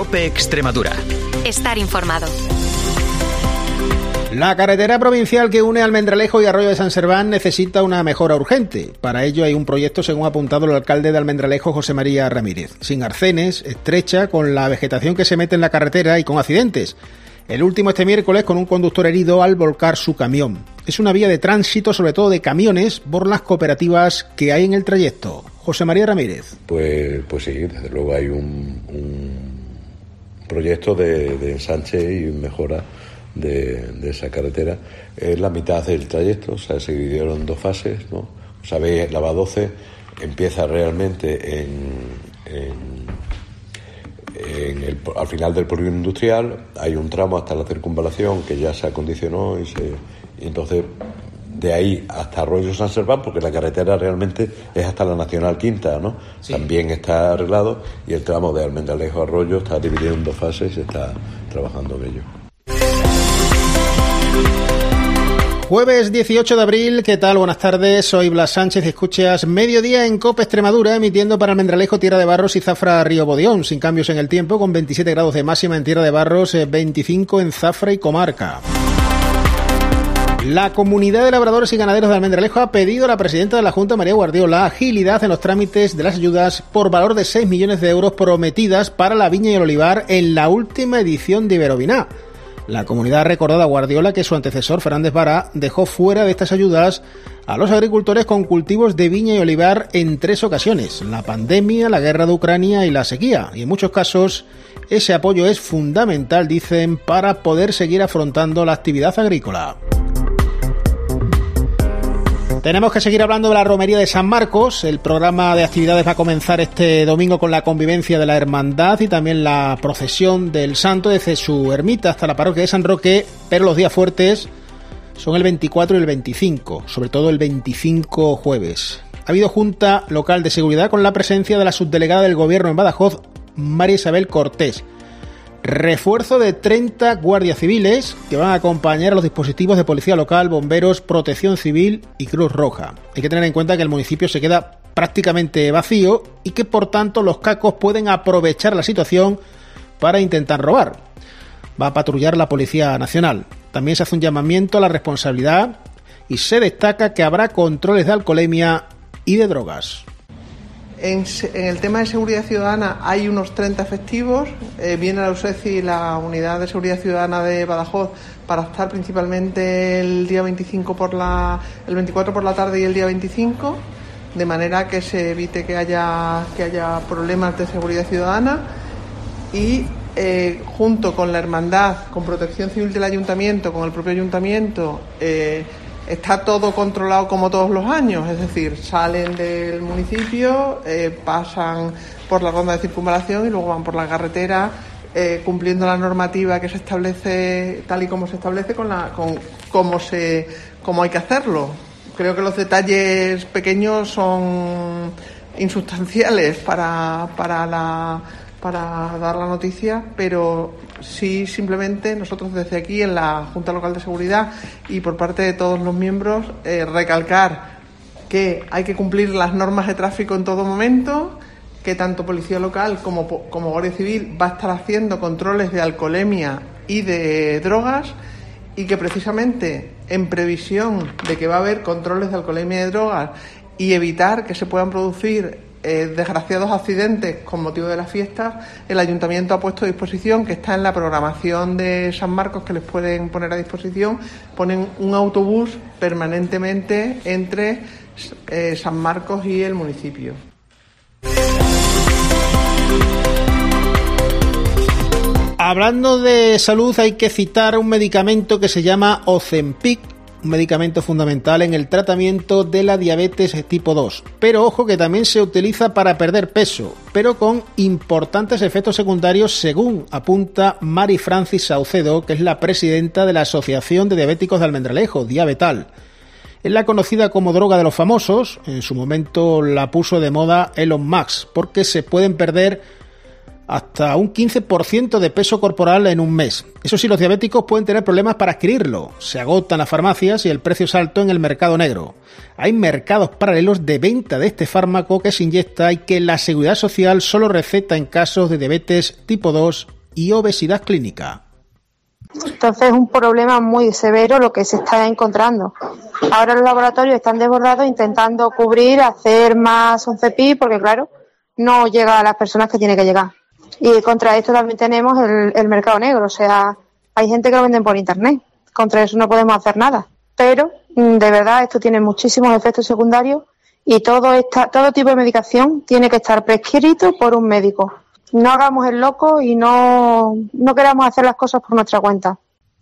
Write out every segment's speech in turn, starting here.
COPE Extremadura. Estar informado. La carretera provincial que une Almendralejo y Arroyo de San Serván necesita una mejora urgente. Para ello hay un proyecto, según ha apuntado el alcalde de Almendralejo, José María Ramírez. Sin arcenes, estrecha, con la vegetación que se mete en la carretera y con accidentes. El último este miércoles con un conductor herido al volcar su camión. Es una vía de tránsito, sobre todo de camiones, por las cooperativas que hay en el trayecto. José María Ramírez. Pues sí, desde luego hay un proyecto de ensanche y mejora de esa carretera. Es la mitad del trayecto, o sea, se dividieron en dos fases, ¿no? Sabéis, la VA12 empieza realmente al final del polígono industrial. Hay un tramo hasta la circunvalación que ya se acondicionó y entonces de ahí hasta Arroyo San Serván, porque la carretera realmente es hasta la Nacional Quinta, ¿no? Sí. También está arreglado, y el tramo de Almendralejo a Arroyo está dividido en dos fases y se está trabajando en ello. Jueves 18 de abril, ¿qué tal? Buenas tardes, soy Blas Sánchez y escuchas Mediodía en COPE Extremadura, emitiendo para Almendralejo, Tierra de Barros y Zafra, Río Bodión, sin cambios en el tiempo, con 27 grados de máxima en Tierra de Barros, 25 en Zafra y comarca. La Comunidad de Labradores y Ganaderos de Almendralejo ha pedido a la presidenta de la Junta, María Guardiola, agilidad en los trámites de las ayudas por valor de 6 millones de euros prometidas para la viña y el olivar en la última edición de Iberoviná. La comunidad ha recordado a Guardiola que su antecesor, Fernández Vara, dejó fuera de estas ayudas a los agricultores con cultivos de viña y olivar en 3 ocasiones: la pandemia, la guerra de Ucrania y la sequía. Y en muchos casos ese apoyo es fundamental, dicen, para poder seguir afrontando la actividad agrícola. Tenemos que seguir hablando de la romería de San Marcos. El programa de actividades va a comenzar este domingo con la convivencia de la hermandad y también la procesión del santo desde su ermita hasta la parroquia de San Roque, pero los días fuertes son el 24 y el 25, sobre todo el 25 jueves. Ha habido junta local de seguridad con la presencia de la subdelegada del Gobierno en Badajoz, María Isabel Cortés. Refuerzo de 30 guardias civiles que van a acompañar a los dispositivos de policía local, bomberos, protección civil y Cruz Roja. Hay que tener en cuenta que el municipio se queda prácticamente vacío y que por tanto los cacos pueden aprovechar la situación para intentar robar. Va a patrullar la Policía Nacional. También se hace un llamamiento a la responsabilidad y se destaca que habrá controles de alcoholemia y de drogas. En el tema de seguridad ciudadana hay unos 30 efectivos. Viene la USECI, la Unidad de Seguridad Ciudadana de Badajoz, para estar principalmente el día 25 el 24 por la tarde y el día 25, de manera que se evite que haya problemas de seguridad ciudadana. Y junto con la hermandad, con Protección Civil del Ayuntamiento, con el propio Ayuntamiento, está todo controlado como todos los años, es decir, salen del municipio, pasan por la ronda de circunvalación y luego van por la carretera, cumpliendo la normativa que se establece tal y como se establece, cómo hay que hacerlo. Creo que los detalles pequeños son insustanciales para dar la noticia, pero sí, simplemente nosotros desde aquí en la Junta Local de Seguridad y por parte de todos los miembros recalcar que hay que cumplir las normas de tráfico en todo momento, que tanto Policía Local como Guardia Civil va a estar haciendo controles de alcoholemia y de drogas, y que precisamente en previsión de que va a haber controles de alcoholemia y de drogas y evitar que se puedan producir desgraciados accidentes con motivo de las fiestas, el Ayuntamiento ha puesto a disposición, que está en la programación de San Marcos, que les pueden poner a disposición, ponen un autobús permanentemente entre San Marcos y el municipio. Hablando de salud, hay que citar un medicamento que se llama Ozempic, un medicamento fundamental en el tratamiento de la diabetes tipo 2. Pero ojo, que también se utiliza para perder peso, pero con importantes efectos secundarios, según apunta Mari Francis Saucedo, que es la presidenta de la Asociación de Diabéticos de Almendralejo, Diabetal. Es la conocida como droga de los famosos. En su momento la puso de moda Elon Musk, porque se pueden perder hasta un 15% de peso corporal en un mes. Eso sí, los diabéticos pueden tener problemas para adquirirlo. Se agotan las farmacias y el precio es alto en el mercado negro. Hay mercados paralelos de venta de este fármaco que se inyecta y que la Seguridad Social solo receta en casos de diabetes tipo 2 y obesidad clínica. Entonces es un problema muy severo lo que se está encontrando. Ahora los laboratorios están desbordados intentando cubrir, hacer más 11PI, porque claro, no llega a las personas que tiene que llegar. Y contra esto también tenemos el mercado negro, o sea, hay gente que lo venden por internet. Contra eso no podemos hacer nada. Pero, de verdad, esto tiene muchísimos efectos secundarios y todo tipo de medicación tiene que estar prescrito por un médico. No hagamos el loco y no queramos hacer las cosas por nuestra cuenta.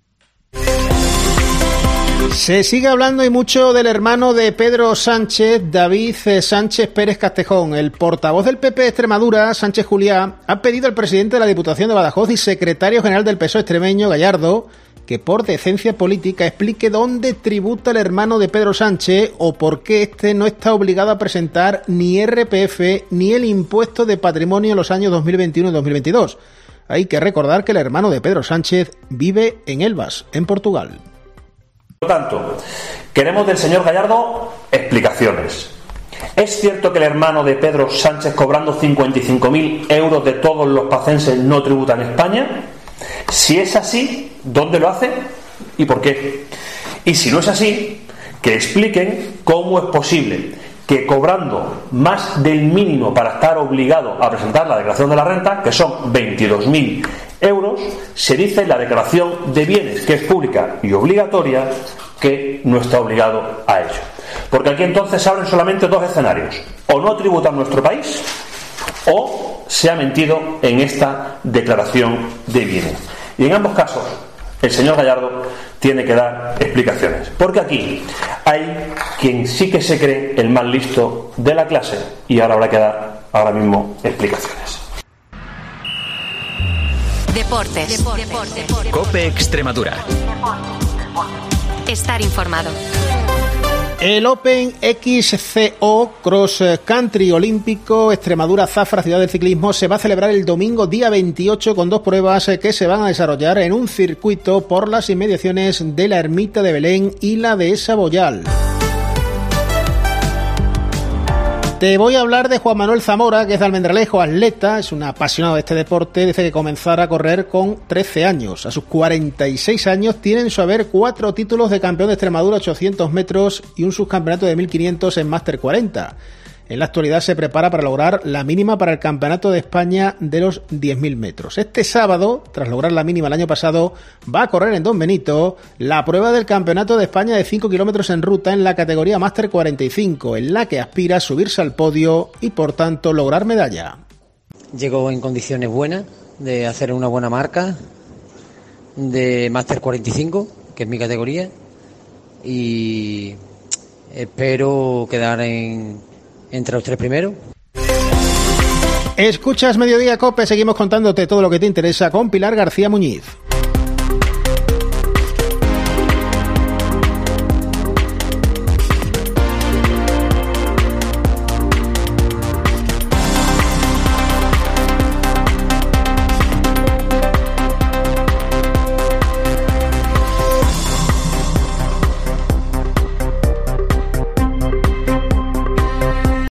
Se sigue hablando y mucho del hermano de Pedro Sánchez, David Sánchez Pérez Castejón. El portavoz del PP de Extremadura, Sánchez Juliá, ha pedido al presidente de la Diputación de Badajoz y secretario general del PSOE extremeño, Gallardo, que por decencia política explique dónde tributa el hermano de Pedro Sánchez o por qué este no está obligado a presentar ni IRPF ni el impuesto de patrimonio en los años 2021 y 2022. Hay que recordar que el hermano de Pedro Sánchez vive en Elvas, en Portugal. Por lo tanto, queremos del señor Gallardo explicaciones. ¿Es cierto que el hermano de Pedro Sánchez, cobrando 55.000 euros de todos los pacenses, no tributa en España? Si es así, ¿dónde lo hace y por qué? Y si no es así, que expliquen cómo es posible que cobrando más del mínimo para estar obligado a presentar la declaración de la renta, que son 22.000 euros, se dice en la declaración de bienes, que es pública y obligatoria, que no está obligado a ello. Porque aquí entonces se abren solamente dos escenarios: o no tributa en nuestro país, o se ha mentido en esta declaración de bienes. Y en ambos casos, el señor Gallardo tiene que dar explicaciones. Porque aquí hay quien sí que se cree el más listo de la clase y ahora habrá que dar ahora mismo explicaciones. Deportes. COPE Extremadura. Estar informado. El Open XCO Cross Country Olímpico Extremadura Zafra, ciudad del ciclismo, se va a celebrar el domingo día 28 con dos pruebas que se van a desarrollar en un circuito por las inmediaciones de la Ermita de Belén y la dehesa Boyal. Te voy a hablar de Juan Manuel Zamora, que es de Almendralejo, atleta, es un apasionado de este deporte desde que comenzara a correr con 13 años. A sus 46 años tiene en su haber 4 títulos de campeón de Extremadura 800 metros y un subcampeonato de 1500 en Máster 40. En la actualidad se prepara para lograr la mínima para el Campeonato de España de los 10.000 metros. Este sábado, tras lograr la mínima el año pasado, va a correr en Don Benito la prueba del Campeonato de España de 5 kilómetros en ruta en la categoría Máster 45, en la que aspira a subirse al podio y, por tanto, lograr medalla. Llego en condiciones buenas de hacer una buena marca de Máster 45, que es mi categoría, y espero quedar entre los 3 primeros. Escuchas Mediodía Cope, seguimos contándote todo lo que te interesa con Pilar García Muñiz.